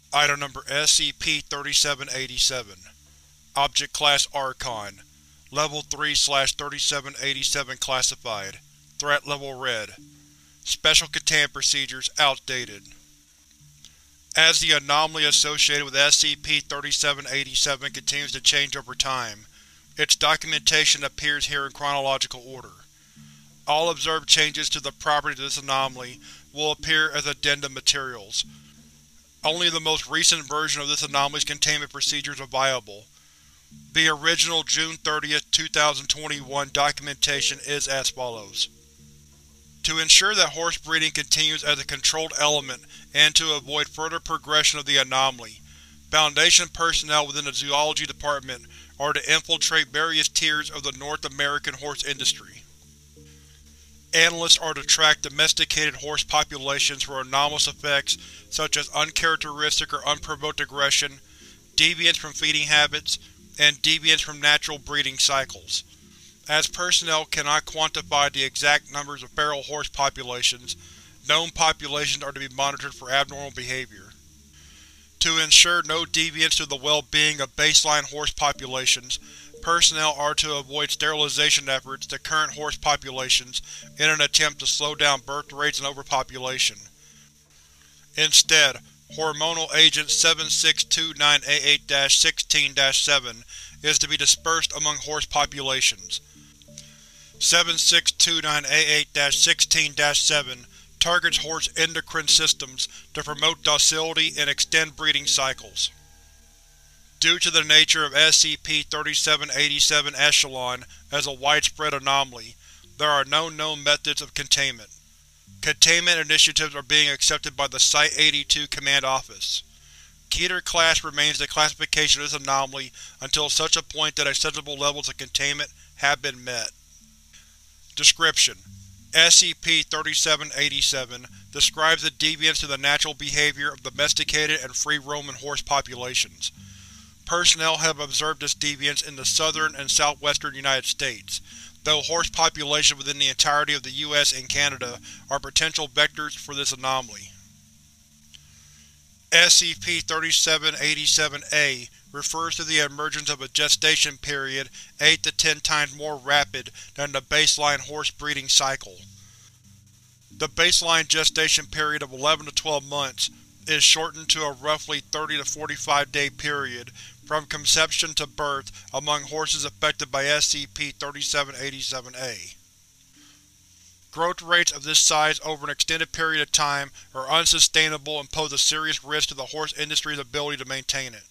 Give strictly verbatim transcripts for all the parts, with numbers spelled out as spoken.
Item Number S C P thirty-seven eighty-seven. Object Class Archon. Level three thirty-seven eighty-seven Classified. Threat Level Red. Special Containment Procedures outdated. As the anomaly associated with S C P thirty-seven eighty-seven continues to change over time, its documentation appears here in chronological order. All observed changes to the properties of this anomaly will appear as addendum materials. Only the most recent version of this anomaly's containment procedures are viable. The original June thirtieth two thousand twenty-one documentation is as follows. To ensure that horse breeding continues as a controlled element and to avoid further progression of the anomaly, Foundation personnel within the Zoology Department are to infiltrate various tiers of the North American horse industry. Analysts are to track domesticated horse populations for anomalous effects such as uncharacteristic or unprovoked aggression, deviance from feeding habits, and deviance from natural breeding cycles. As personnel cannot quantify the exact numbers of feral horse populations, known populations are to be monitored for abnormal behavior. To ensure no deviance to the well-being of baseline horse populations, personnel are to avoid sterilization efforts to current horse populations in an attempt to slow down birth rates and overpopulation. Instead, hormonal agent seven six two nine A eight dash sixteen dash seven is to be dispersed among horse populations. seven six two nine A eight dash sixteen dash seven targets horse endocrine systems to promote docility and extend breeding cycles. Due to the nature of S C P thirty-seven eighty-seven Echelon as a widespread anomaly, there are no known methods of containment. Containment initiatives are being accepted by the Site eighty-two Command Office. Keter Class remains the classification of this anomaly until such a point that acceptable levels of containment have been met. Description: S C P thirty-seven eighty-seven describes the deviance to the natural behavior of domesticated and free-roaming horse populations. Personnel have observed this deviance in the southern and southwestern United States, though horse populations within the entirety of the U S and Canada are potential vectors for this anomaly. S C P thirty-seven eighty-seven A refers to the emergence of a gestation period eight to ten times more rapid than the baseline horse breeding cycle. The baseline gestation period of eleven to twelve months is shortened to a roughly thirty to forty-five day period from conception to birth among horses affected by S C P thirty-seven eighty-seven A. Growth rates of this size over an extended period of time are unsustainable and pose a serious risk to the horse industry's ability to maintain it.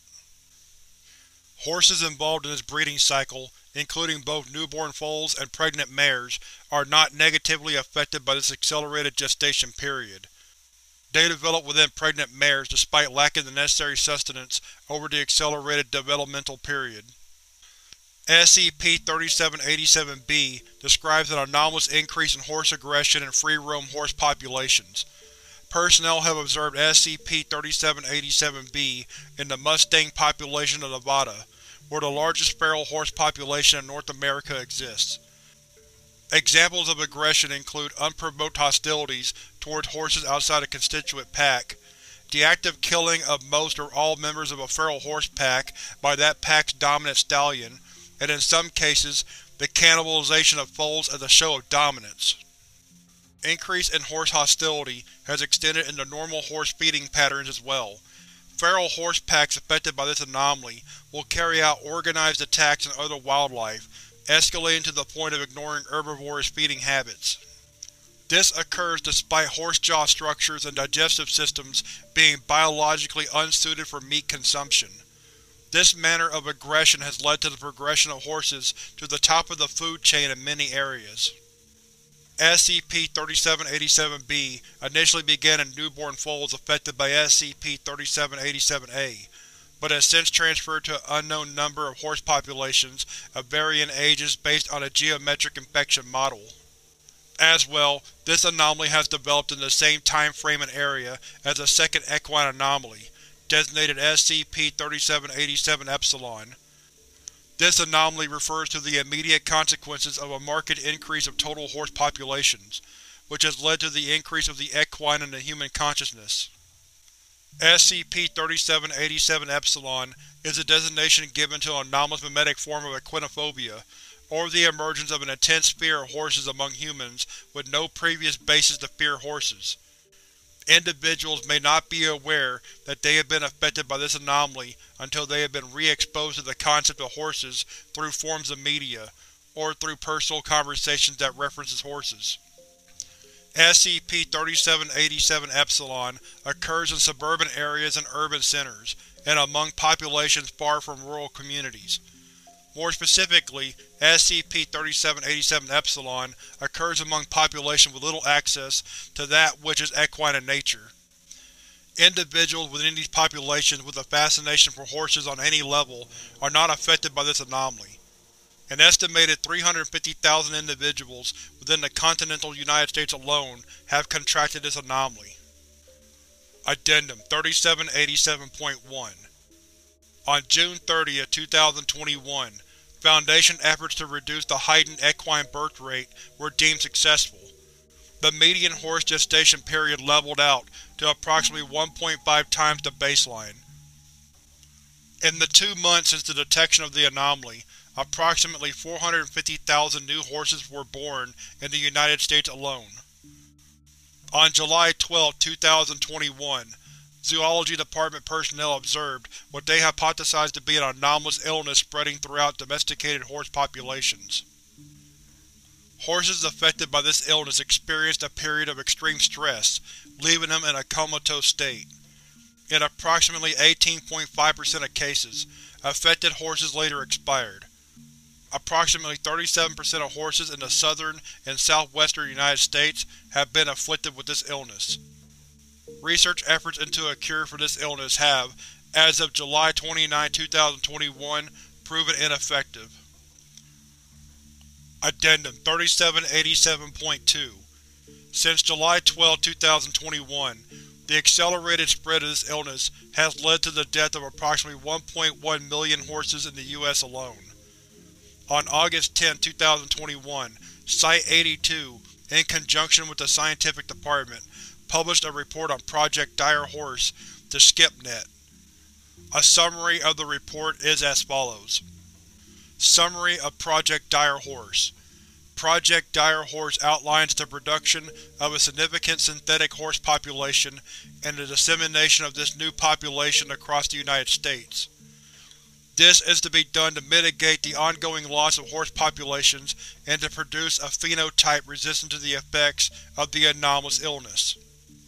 Horses involved in this breeding cycle, including both newborn foals and pregnant mares, are not negatively affected by this accelerated gestation period. They develop within pregnant mares despite lacking the necessary sustenance over the accelerated developmental period. S C P thirty-seven eighty-seven B describes an anomalous increase in horse aggression in free-roam horse populations. Personnel have observed S C P thirty-seven eighty-seven B in the Mustang population of Nevada, where the largest feral horse population in North America exists. Examples of aggression include unprovoked hostilities towards horses outside a constituent pack, the active killing of most or all members of a feral horse pack by that pack's dominant stallion, and in some cases, the cannibalization of foals as a show of dominance. Increase in horse hostility has extended into normal horse feeding patterns as well. Feral horse packs affected by this anomaly will carry out organized attacks on other wildlife, escalating to the point of ignoring herbivorous feeding habits. This occurs despite horse jaw structures and digestive systems being biologically unsuited for meat consumption. This manner of aggression has led to the progression of horses to the top of the food chain in many areas. S C P thirty-seven eighty-seven B initially began in newborn foals affected by S C P thirty-seven eighty-seven A, but has since transferred to an unknown number of horse populations of varying ages based on a geometric infection model. As well, this anomaly has developed in the same time frame and area as a second equine anomaly, designated S C P thirty-seven eighty-seven Epsilon. This anomaly refers to the immediate consequences of a marked increase of total horse populations, which has led to the increase of the equine in the human consciousness. S C P thirty-seven eighty-seven Epsilon is a designation given to an anomalous mimetic form of equinophobia, or the emergence of an intense fear of horses among humans with no previous basis to fear horses. Individuals may not be aware that they have been affected by this anomaly until they have been re-exposed to the concept of horses through forms of media, or through personal conversations that references horses. S C P thirty-seven eighty-seven Epsilon occurs in suburban areas and urban centers, and among populations far from rural communities. More specifically, S C P thirty-seven eighty-seven Epsilon occurs among populations with little access to that which is equine in nature. Individuals within these populations with a fascination for horses on any level are not affected by this anomaly. An estimated three hundred fifty thousand individuals within the continental United States alone have contracted this anomaly. Addendum thirty-seven eighty-seven point one On June thirtieth, two thousand twenty-one, Foundation efforts to reduce the heightened equine birth rate were deemed successful. The median horse gestation period leveled out to approximately one point five times the baseline. In the two months since the detection of the anomaly, approximately four hundred fifty thousand new horses were born in the United States alone. On July twelfth, two thousand twenty-one, Zoology Department personnel observed what they hypothesized to be an anomalous illness spreading throughout domesticated horse populations. Horses affected by this illness experienced a period of extreme stress, leaving them in a comatose state. In approximately eighteen point five percent of cases, affected horses later expired. Approximately thirty-seven percent of horses in the southern and southwestern United States have been afflicted with this illness. Research efforts into a cure for this illness have, as of July twenty-ninth, two thousand twenty-one, proven ineffective. Addendum thirty-seven eighty-seven point two Since July twelfth, two thousand twenty-one, the accelerated spread of this illness has led to the death of approximately one point one million horses in the U S alone. On August tenth, two thousand twenty-one, Site eighty-two, in conjunction with the Scientific Department, published a report on Project Dire Horse to SkipNet. A summary of the report is as follows. Summary of Project Dire Horse. Project Dire Horse outlines the production of a significant synthetic horse population and the dissemination of this new population across the United States. This is to be done to mitigate the ongoing loss of horse populations and to produce a phenotype resistant to the effects of the anomalous illness.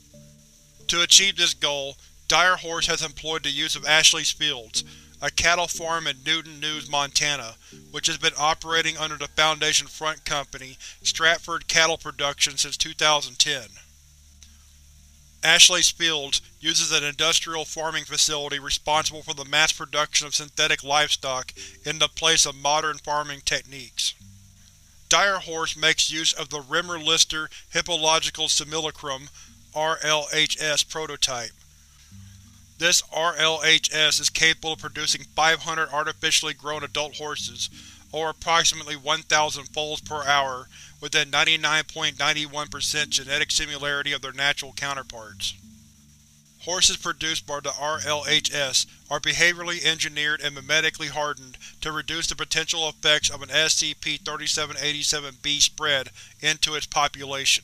To achieve this goal, Dire Horse has employed the use of Ashley's Fields, a cattle farm in Newton News, Montana, which has been operating under the Foundation front company Stratford Cattle Production since two thousand ten. Ashley's Fields uses an industrial farming facility responsible for the mass production of synthetic livestock in the place of modern farming techniques. Dire Horse makes use of the Rimmer-Lister Hippological Simulacrum R L H S prototype. This R L H S is capable of producing five hundred artificially grown adult horses, or approximately one thousand foals per hour, within ninety-nine point nine one percent genetic similarity of their natural counterparts. Horses produced by the R L H S are behaviorally engineered and mimetically hardened to reduce the potential effects of an S C P thirty-seven eighty-seven B spread into its population.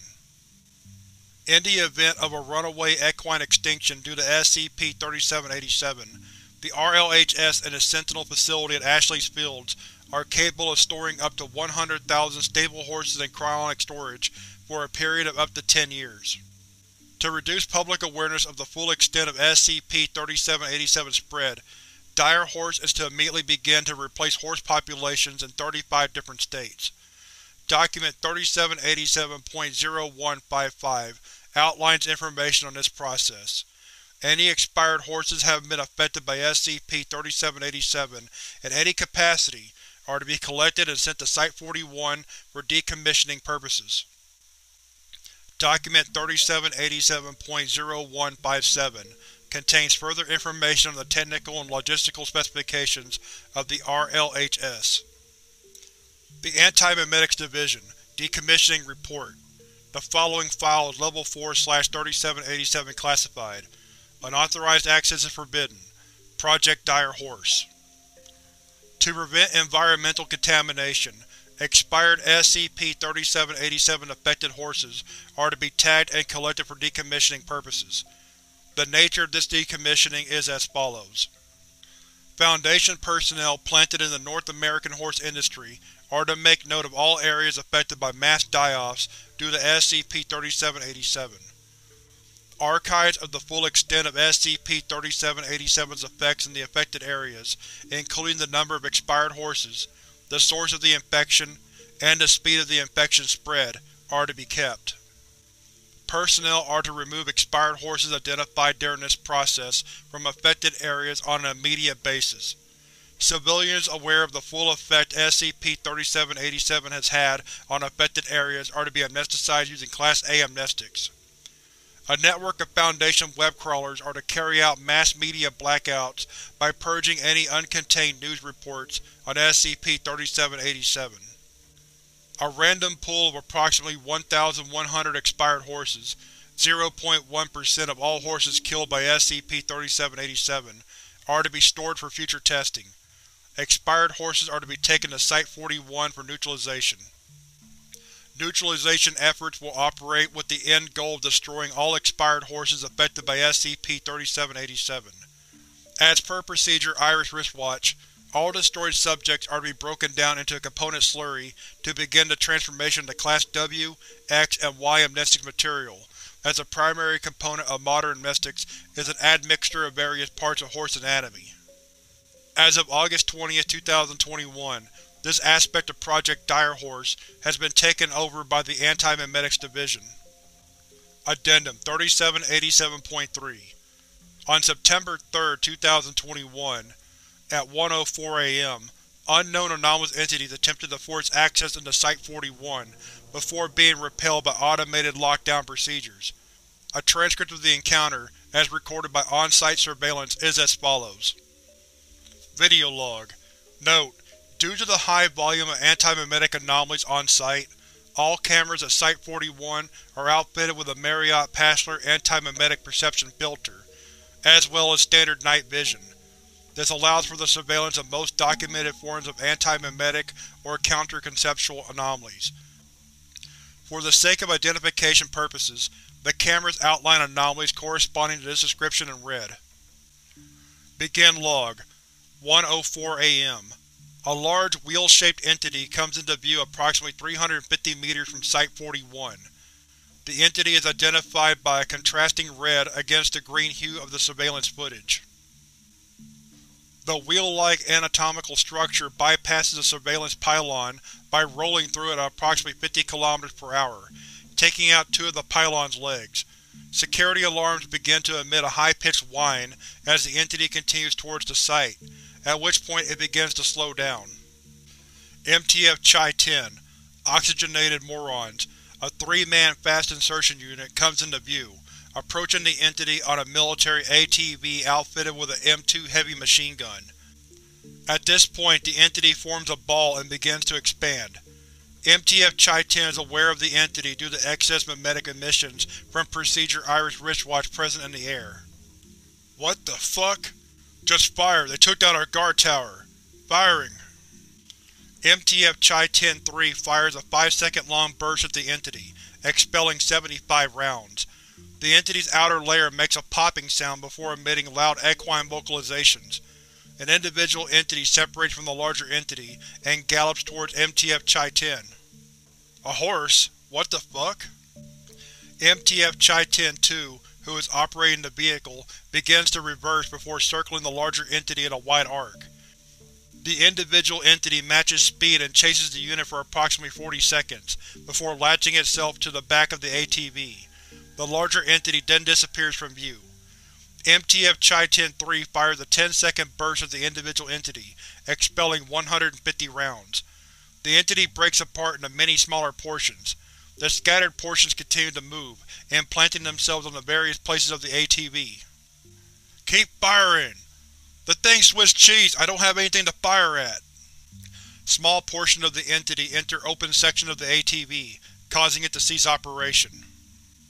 In the event of a runaway equine extinction due to S C P thirty-seven eighty-seven, the R L H S and its Sentinel facility at Ashley's Fields are capable of storing up to one hundred thousand stable horses in cryonic storage for a period of up to ten years. To reduce public awareness of the full extent of S C P thirty-seven eighty-seven spread, Dire Horse is to immediately begin to replace horse populations in thirty-five different states. Document thirty-seven eighty-seven point zero one five five outlines information on this process. Any expired horses having been affected by S C P thirty-seven eighty-seven in any capacity are to be collected and sent to Site forty-one for decommissioning purposes. Document thirty-seven eighty-seven point zero one five seven contains further information on the technical and logistical specifications of the R L H S. The Anti-Mimetics Division, Decommissioning Report. The following file is Level four slash thirty-seven eighty-seven classified. Unauthorized access is forbidden. Project Dire Horse. To prevent environmental contamination, expired S C P thirty-seven eighty-seven affected horses are to be tagged and collected for decommissioning purposes. The nature of this decommissioning is as follows. Foundation personnel planted in the North American horse industry are to make note of all areas affected by mass die-offs due to S C P thirty-seven eighty-seven. Archives of the full extent of S C P thirty-seven eighty-seven's effects in the affected areas, including the number of expired horses, the source of the infection, and the speed of the infection spread, are to be kept. Personnel are to remove expired horses identified during this process from affected areas on an immediate basis. Civilians aware of the full effect S C P thirty-seven eighty-seven has had on affected areas are to be amnesticized using Class A amnestics. A network of Foundation web crawlers are to carry out mass media blackouts by purging any uncontained news reports on S C P thirty-seven eighty-seven. A random pool of approximately one thousand one hundred expired horses, zero point one percent of all horses killed by S C P thirty-seven eighty-seven, are to be stored for future testing. Expired horses are to be taken to Site forty-one for neutralization. Neutralization efforts will operate with the end goal of destroying all expired horses affected by S C P thirty-seven eighty-seven. As per procedure Iris Wristwatch, all destroyed subjects are to be broken down into a component slurry to begin the transformation to Class W, X, and Y amnestic material, as the primary component of modern amnestics is an admixture of various parts of horse anatomy. As of August twentieth, two thousand twenty-one, this aspect of Project Dire Horse has been taken over by the Anti-Memetics Division. Addendum thirty-seven eighty-seven point three. On September third, two thousand twenty-one, at one oh four A M, unknown anomalous entities attempted to force access into Site forty-one before being repelled by automated lockdown procedures. A transcript of the encounter, as recorded by on-site surveillance, is as follows. Video log. Note: due to the high volume of anti-memetic anomalies on-site, all cameras at Site forty-one are outfitted with a Marriott Passler anti-memetic perception filter, as well as standard night vision. This allows for the surveillance of most documented forms of anti-memetic or counter-conceptual anomalies. For the sake of identification purposes, the cameras outline anomalies corresponding to this description in red. Begin log. one oh four A M. A large, wheel-shaped entity comes into view approximately three hundred fifty meters from Site forty-one. The entity is identified by a contrasting red against the green hue of the surveillance footage. The wheel-like anatomical structure bypasses the surveillance pylon by rolling through it at approximately fifty kilometers per hour, taking out two of the pylon's legs. Security alarms begin to emit a high-pitched whine as the entity continues towards the site, at which point it begins to slow down. M T F Chi ten, Oxygenated Morons, a three-man fast insertion unit, comes into view, approaching the entity on a military A T V outfitted with an M two heavy machine gun. At this point, the entity forms a ball and begins to expand. M T F Chi ten is aware of the entity due to excess memetic emissions from Procedure Iris Wristwatch present in the air. What the fuck? Just fire, they took down our guard tower. Firing. M T F Chi ten dash three fires a five second long burst at the entity, expelling seventy-five rounds. The entity's outer layer makes a popping sound before emitting loud equine vocalizations. An individual entity separates from the larger entity and gallops towards M T F Chi ten. A horse? What the fuck? M T F Chi ten dash two, who is operating the vehicle, begins to reverse before circling the larger entity in a wide arc. The individual entity matches speed and chases the unit for approximately forty seconds, before latching itself to the back of the A T V. The larger entity then disappears from view. M T F Chi ten dash three fires a ten second burst at the individual entity, expelling one hundred fifty rounds. The entity breaks apart into many smaller portions. The scattered portions continue to move, implanting themselves on the various places of the A T V. Keep firing! The thing's Swiss cheese, I don't have anything to fire at! Small portions of the entity enter open section of the A T V, causing it to cease operation.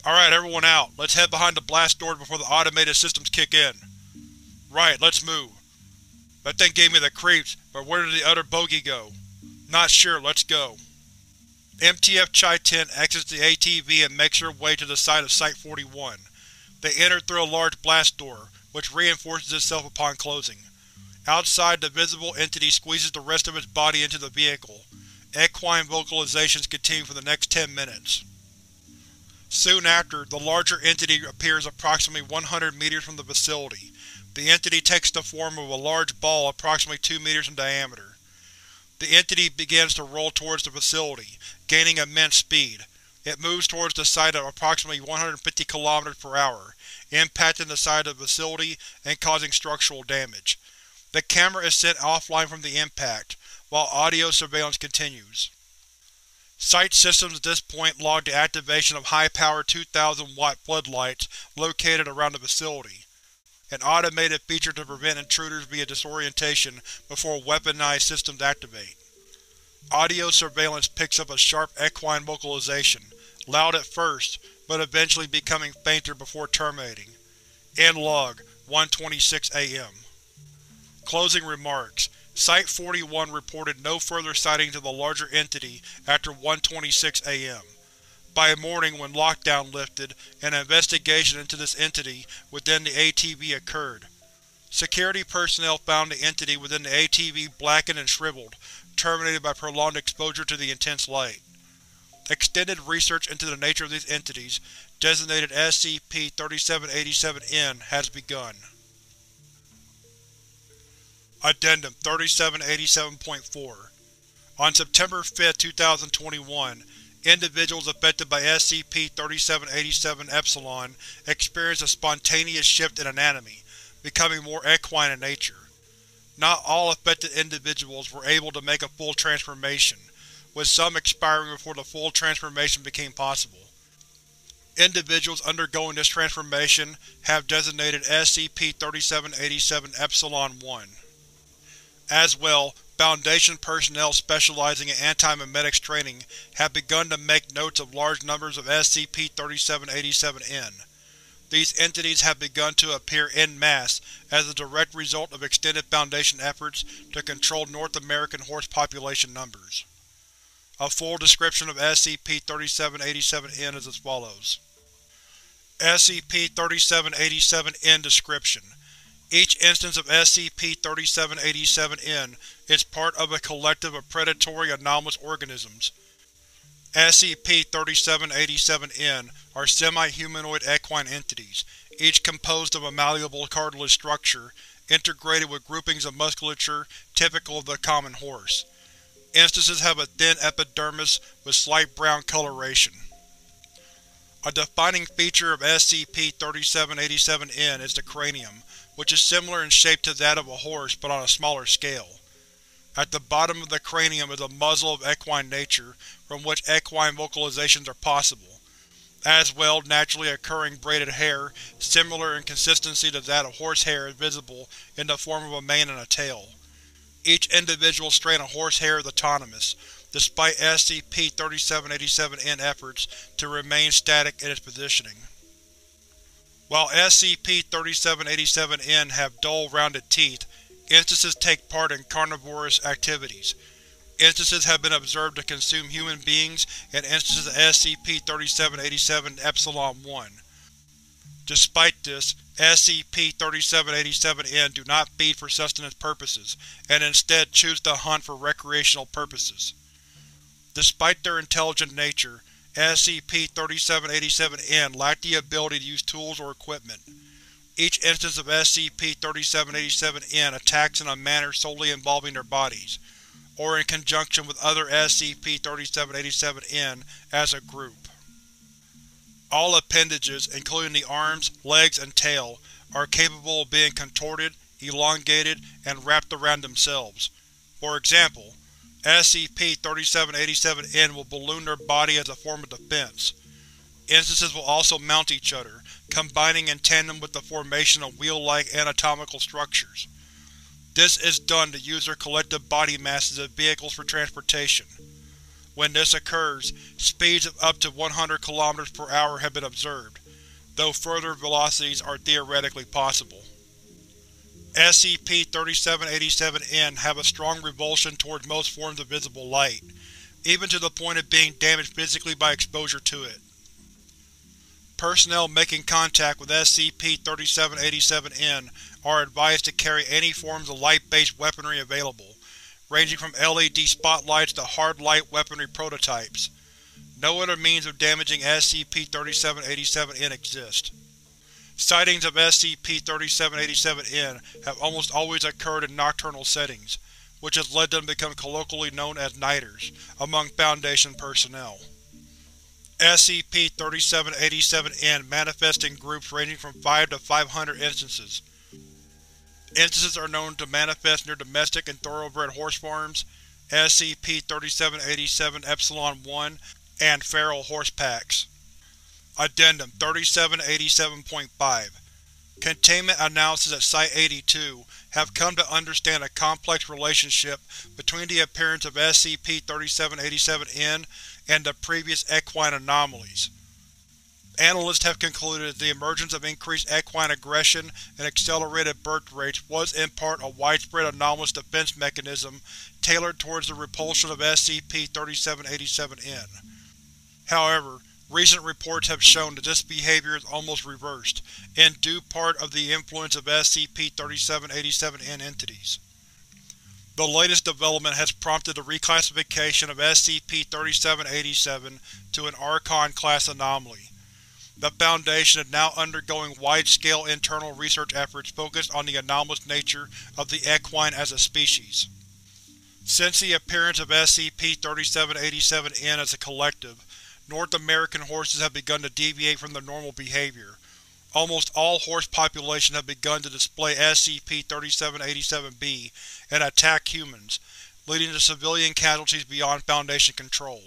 Alright, everyone out. Let's head behind the blast doors before the automated systems kick in. Right, let's move. That thing gave me the creeps, but where did the other bogey go? Not sure, let's go. M T F Chi ten exits the A T V and makes her way to the site of Site forty-one. They enter through a large blast door, which reinforces itself upon closing. Outside, the visible entity squeezes the rest of its body into the vehicle. Equine vocalizations continue for the next ten minutes. Soon after, the larger entity appears approximately one hundred meters from the facility. The entity takes the form of a large ball approximately two meters in diameter. The entity begins to roll towards the facility, gaining immense speed. It moves towards the site at approximately one hundred fifty kilometers per hour, impacting the side of the facility and causing structural damage. The camera is sent offline from the impact, while audio surveillance continues. Site systems at this point log the activation of high-power two thousand watt floodlights located around the facility, an automated feature to prevent intruders via disorientation before weaponized systems activate. Audio surveillance picks up a sharp equine vocalization, loud at first, but eventually becoming fainter before terminating. End log, one twenty-six A M Closing remarks. Site forty-one reported no further sightings of the larger entity after one twenty-six A M By morning, when lockdown lifted, an investigation into this entity within the A T V occurred. Security personnel found the entity within the A T V blackened and shriveled, terminated by prolonged exposure to the intense light. Extended research into the nature of these entities, designated S C P thirty-seven eighty-seven N, has begun. Addendum thirty-seven eighty-seven point four On September fifth, two thousand twenty-one, individuals affected by S C P thirty-seven eighty-seven Epsilon experienced a spontaneous shift in anatomy, becoming more equine in nature. Not all affected individuals were able to make a full transformation, with some expiring before the full transformation became possible. Individuals undergoing this transformation have designated S C P thirty-seven eighty-seven Epsilon one. As well, Foundation personnel specializing in anti-memetics training have begun to make notes of large numbers of S C P thirty-seven eighty-seven N. These entities have begun to appear en masse as a direct result of extended Foundation efforts to control North American horse population numbers. A full description of S C P thirty-seven eighty-seven N is as follows. S C P thirty-seven eighty-seven N Description: Each instance of S C P thirty-seven eighty-seven N is part of a collective of predatory anomalous organisms. S C P thirty-seven eighty-seven N are semi-humanoid equine entities, each composed of a malleable cartilage structure, integrated with groupings of musculature typical of the common horse. Instances have a thin epidermis with slight brown coloration. A defining feature of S C P thirty-seven eighty-seven N is the cranium, which is similar in shape to that of a horse but on a smaller scale. At the bottom of the cranium is a muzzle of equine nature, from which equine vocalizations are possible. As well, naturally occurring braided hair, similar in consistency to that of horsehair, is visible in the form of a mane and a tail. Each individual strand of horsehair is autonomous, despite S C P thirty-seven eighty-seven N efforts to remain static in its positioning. While S C P thirty-seven eighty-seven N have dull, rounded teeth, instances take part in carnivorous activities. Instances have been observed to consume human beings and instances of S C P thirty-seven eighty-seven Epsilon one. Despite this, S C P thirty-seven eighty-seven N do not feed for sustenance purposes, and instead choose to hunt for recreational purposes. Despite their intelligent nature, S C P thirty-seven eighty-seven N lack the ability to use tools or equipment. Each instance of S C P thirty-seven eighty-seven N attacks in a manner solely involving their bodies, or in conjunction with other S C P thirty-seven eighty-seven N as a group. All appendages, including the arms, legs, and tail, are capable of being contorted, elongated, and wrapped around themselves. For example, S C P thirty-seven eighty-seven N will balloon their body as a form of defense. Instances will also mount each other, combining in tandem with the formation of wheel-like anatomical structures. This is done to use their collective body masses as vehicles for transportation. When this occurs, speeds of up to one hundred kilometers per hour have been observed, though further velocities are theoretically possible. S C P thirty-seven eighty-seven N have a strong revulsion towards most forms of visible light, even to the point of being damaged physically by exposure to it. Personnel making contact with S C P thirty-seven eighty-seven N are advised to carry any forms of light-based weaponry available, ranging from L E D spotlights to hard light weaponry prototypes. No other means of damaging S C P thirty-seven eighty-seven N exist. Sightings of S C P thirty-seven eighty-seven N have almost always occurred in nocturnal settings, which has led them to become colloquially known as Nighters among Foundation personnel. S C P thirty-seven eighty-seven N manifests in groups ranging from five to five hundred instances. Instances are known to manifest near domestic and thoroughbred horse farms, S C P thirty-seven eighty-seven Epsilon one, and feral horse packs. Addendum thirty-seven eighty-seven point five. Containment analysis at Site eighty-two have come to understand a complex relationship between the appearance of S C P thirty-seven eighty-seven N and the previous equine anomalies. Analysts have concluded that the emergence of increased equine aggression and accelerated birth rates was in part a widespread anomalous defense mechanism tailored towards the repulsion of S C P thirty-seven eighty-seven N. However, recent reports have shown that this behavior is almost reversed, in due part of the influence of S C P thirty-seven eighty-seven N entities. The latest development has prompted the reclassification of S C P thirty-seven eighty-seven to an Archon-class anomaly. The Foundation is now undergoing wide-scale internal research efforts focused on the anomalous nature of the equine as a species. Since the appearance of S C P thirty-seven eighty-seven N as a collective, North American horses have begun to deviate from their normal behavior. Almost all horse populations have begun to display S C P thirty-seven eighty-seven B and attack humans, leading to civilian casualties beyond Foundation control.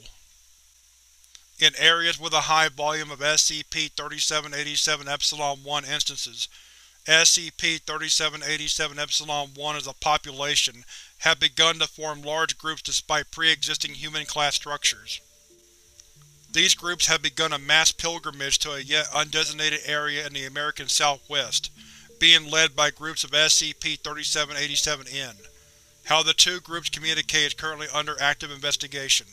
In areas with a high volume of S C P thirty-seven eighty-seven Epsilon one instances, S C P thirty-seven eighty-seven Epsilon one as a population have begun to form large groups despite pre-existing human-class structures. These groups have begun a mass pilgrimage to a yet undesignated area in the American Southwest, being led by groups of S C P thirty-seven eighty-seven N. How the two groups communicate is currently under active investigation.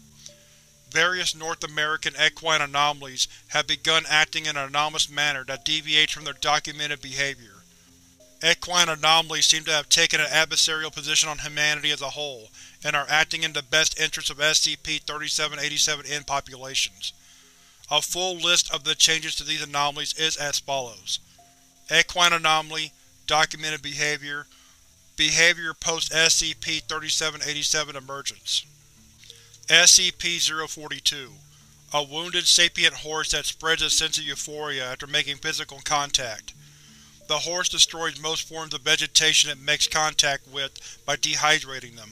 Various North American equine anomalies have begun acting in an anomalous manner that deviates from their documented behavior. Equine anomalies seem to have taken an adversarial position on humanity as a whole, and are acting in the best interests of S C P thirty-seven eighty-seven N populations. A full list of the changes to these anomalies is as follows. Equine anomaly, documented behavior, behavior post-S C P thirty-seven eighty-seven emergence. S C P zero forty-two. A wounded sapient horse that spreads a sense of euphoria after making physical contact. The horse destroys most forms of vegetation it makes contact with by dehydrating them.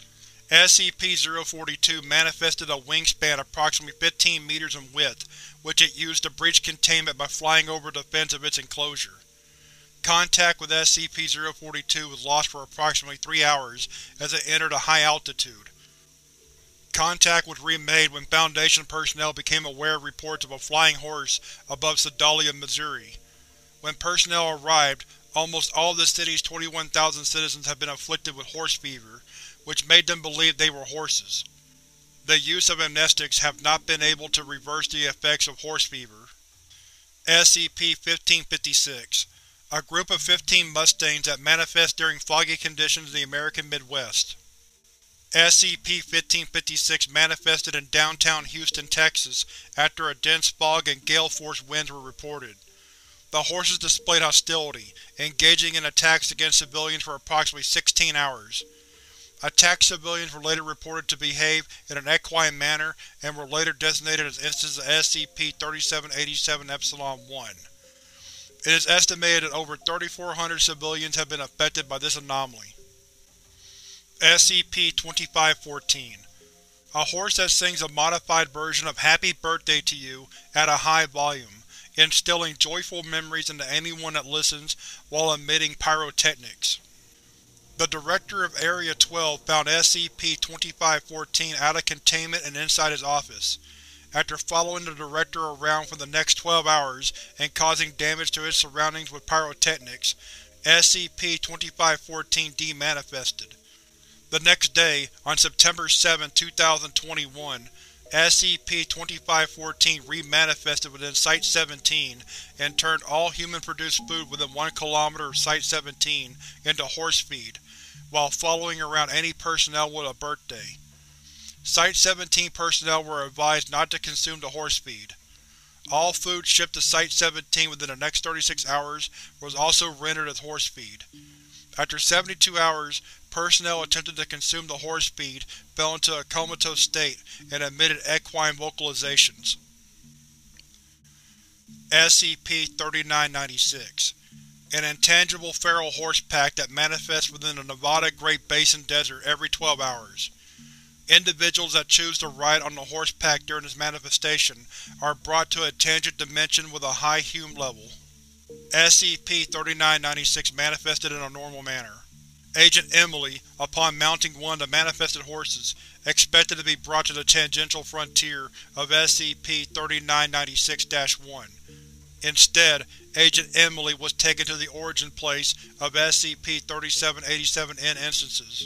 S C P zero forty-two manifested a wingspan approximately fifteen meters in width, which it used to breach containment by flying over the fence of its enclosure. Contact with S C P zero forty-two was lost for approximately three hours as it entered a high altitude. Contact was remade when Foundation personnel became aware of reports of a flying horse above Sedalia, Missouri. When personnel arrived, almost all of the city's twenty-one thousand citizens had been afflicted with horse fever, which made them believe they were horses. The use of amnestics have not been able to reverse the effects of horse fever. S C P fifteen fifty-six. A group of fifteen Mustangs that manifest during foggy conditions in the American Midwest. S C P fifteen fifty-six manifested in downtown Houston, Texas after a dense fog and gale-force winds were reported. The horses displayed hostility, engaging in attacks against civilians for approximately sixteen hours. Attacked civilians were later reported to behave in an equine manner and were later designated as instances of S C P thirty-seven eighty-seven Epsilon one. It is estimated that over thirty-four hundred civilians have been affected by this anomaly. S C P twenty-five fourteen. A horse that sings a modified version of Happy Birthday to You at a high volume, instilling joyful memories into anyone that listens while emitting pyrotechnics. The Director of Area twelve found S C P twenty-five fourteen out of containment and inside his office. After following the Director around for the next twelve hours and causing damage to his surroundings with pyrotechnics, S C P twenty-five fourteen demanifested. The next day, on September seventh, two thousand twenty-one, S C P twenty-five fourteen remanifested within Site seventeen and turned all human-produced food within one kilometer of Site seventeen into horse feed, while following around any personnel with a birthday. Site seventeen personnel were advised not to consume the horse feed. All food shipped to Site seventeen within the next thirty-six hours was also rendered as horse feed. After seventy-two hours, personnel attempted to consume the horse feed, fell into a comatose state, and emitted equine vocalizations. S C P thirty-nine ninety-six. An intangible feral horse pack that manifests within the Nevada Great Basin Desert every twelve hours. Individuals that choose to ride on the horse pack during this manifestation are brought to a tangent dimension with a high Hume level. S C P thirty-nine ninety-six manifested in a normal manner. Agent Emily, upon mounting one of the manifested horses, expected to be brought to the tangential frontier of S C P thirty-nine ninety-six dash one. Instead, Agent Emily was taken to the origin place of S C P thirty-seven eighty-seven N instances.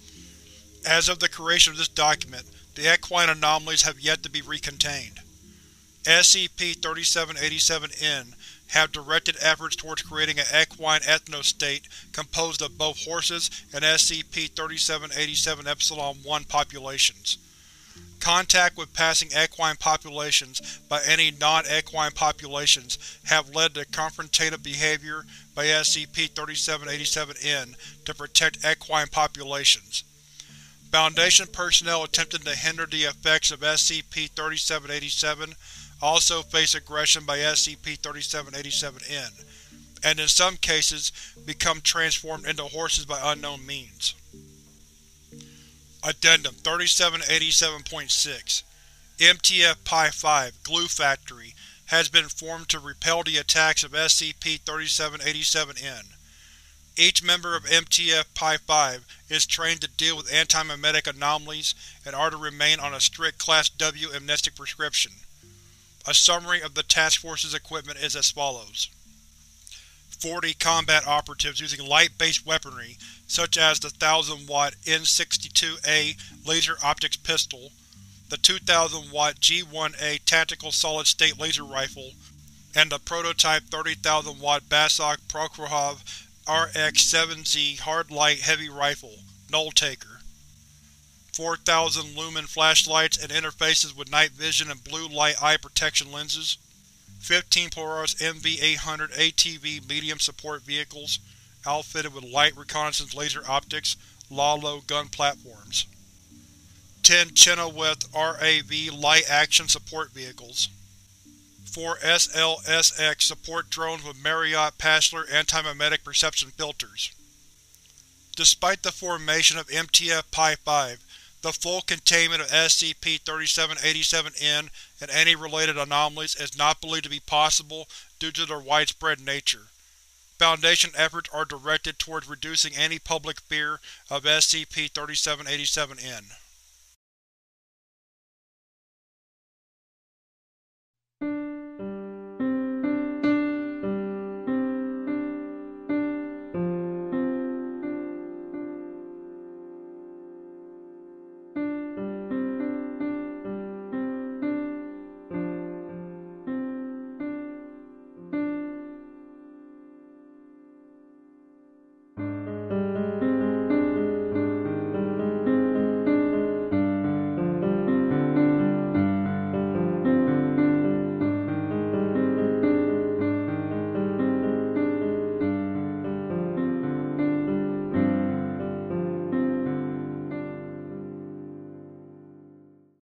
As of the creation of this document, the equine anomalies have yet to be recontained. S C P thirty-seven eighty-seven N have directed efforts towards creating an equine ethnostate composed of both horses and S C P thirty-seven eighty-seven Epsilon one populations. Contact with passing equine populations by any non-equine populations have led to confrontative behavior by S C P thirty-seven eighty-seven N to protect equine populations. Foundation personnel attempting to hinder the effects of S C P thirty-seven eighty-seven also face aggression by S C P thirty-seven eighty-seven N, and in some cases become transformed into horses by unknown means. Addendum thirty-seven eighty-seven point six. M T F Pi five Glue Factory has been formed to repel the attacks of S C P thirty-seven eighty-seven N. Each member of M T F Pi five is trained to deal with antimemetic anomalies and are to remain on a strict Class W amnestic prescription. A summary of the Task Force's equipment is as follows. forty combat operatives using light-based weaponry, such as the one thousand watt N sixty-two A laser optics pistol, the two thousand watt G one A tactical solid-state laser rifle, and the prototype thirty thousand watt Basok Prokhorov R X seven Z hard-light heavy rifle, Null Taker. four thousand lumen flashlights and interfaces with night vision and blue light eye protection lenses, fifteen Polaris M V eight hundred A T V medium support vehicles, outfitted with light reconnaissance laser optics, Lalo gun platforms, ten Chenoweth R A V light action support vehicles, four S L S X support drones with Marriott Pashler antimemetic perception filters. Despite the formation of M T F Pi five, the full containment of S C P thirty-seven eighty-seven N and any related anomalies is not believed to be possible due to their widespread nature. Foundation efforts are directed towards reducing any public fear of S C P thirty-seven eighty-seven N.